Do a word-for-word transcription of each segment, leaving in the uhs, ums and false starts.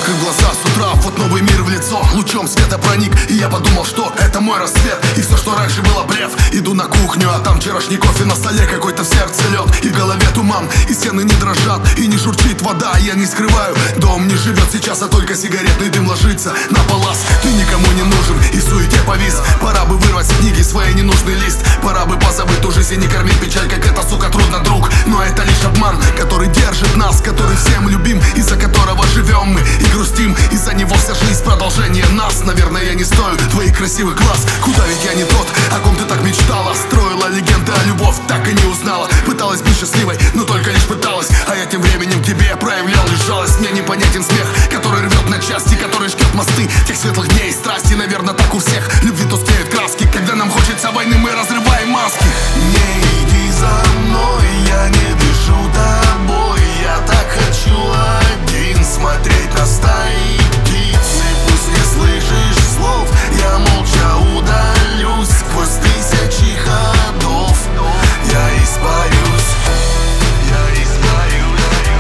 Открыв глаза с утра, вот новый мир в лицо. Лучом света проник, и я подумал, что это мой рассвет. И все, что раньше было блеф. Иду на кухню, а там вчерашний кофе на столе, какой-то в сердце лед. И в голове туман, и стены не дрожат, и не журчит вода. Я не скрываю, дом не живет сейчас, а только сигаретный дым ложится на палас. Ты никому не нужен, и в суете повис. Пора бы вырвать с книги свой ненужный лист. Пора бы позабыть ту жизнь и не кормить печаль, как это, сука, трудно, друг. Но это лишь обман, который держит нас, который всем любим, из-за которого живем мы и грустим. Из-за него вся жизнь, продолжение нас. Наверное, я не стою твоих красивых глаз. Куда ведь я не тот, о ком ты так мечтала. Строила легенды, а любовь так и не узнала. Пыталась быть счастливой, но только лишь пыталась. А я тем временем к тебе проявлял лишь жалость. Мне непонятен смех, который рвет на части, который жгет мосты тех светлых дней страсти. Наверное, так у всех любви тускнеют краски. Когда нам хочется войны, мы разрываем маски. Не иди за мной, я не дышу тобой. Я так хочу один смотреть на стаи птиц. И пусть не слышишь слов, я молча удалюсь сквозь тысячи ходов. Я испарюсь, я испарюсь.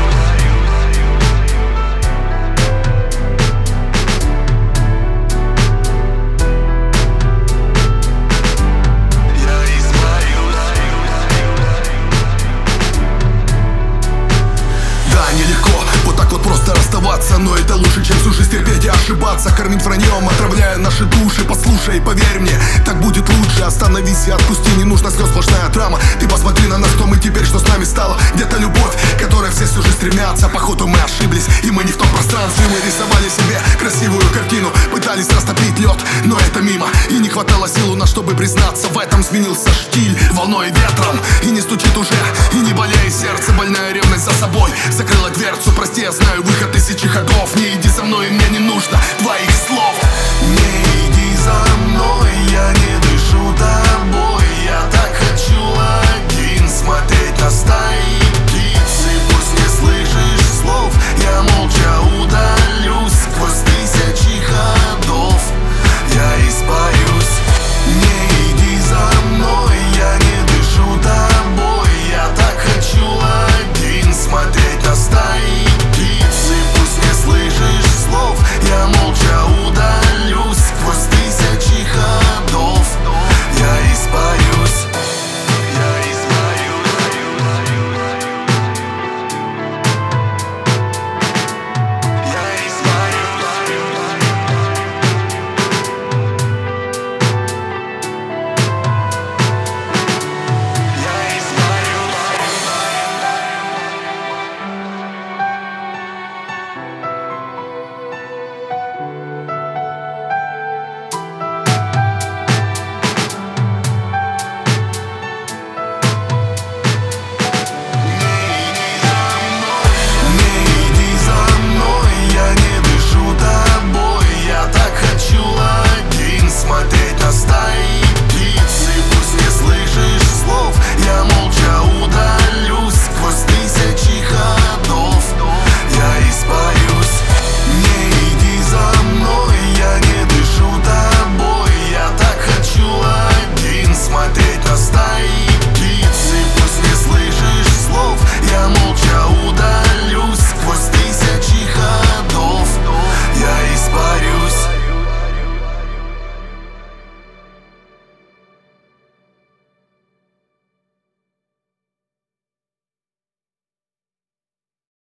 Я испарюсь. Да, нелегко вот так вот просто расставаться, но это лучше, чем всю жизнь терпеть и ошибаться. Кормить враньем, отравляя наши души. Послушай, поверь мне, так будет лучше. Остановись и отпусти, не нужно слез, сплошная драма. Ты посмотри на нас, кто мы теперь, что с нами стало. Где-то любовь, к которой все всю жизнь стремятся. Походу мы ошиблись, и мы не в том пространстве. Мы рисовали себе красивую картину, пытались растопить лед, но это мимо. И не хватало сил у нас, чтобы признаться. В этом сменился штиль волной и ветром. И не стучит уже, и не болеет сердце. Больная ревность за собой закрыла дверцу. Прости, я знаю выход тысячи ходов. Не иди за мной, мне не нужно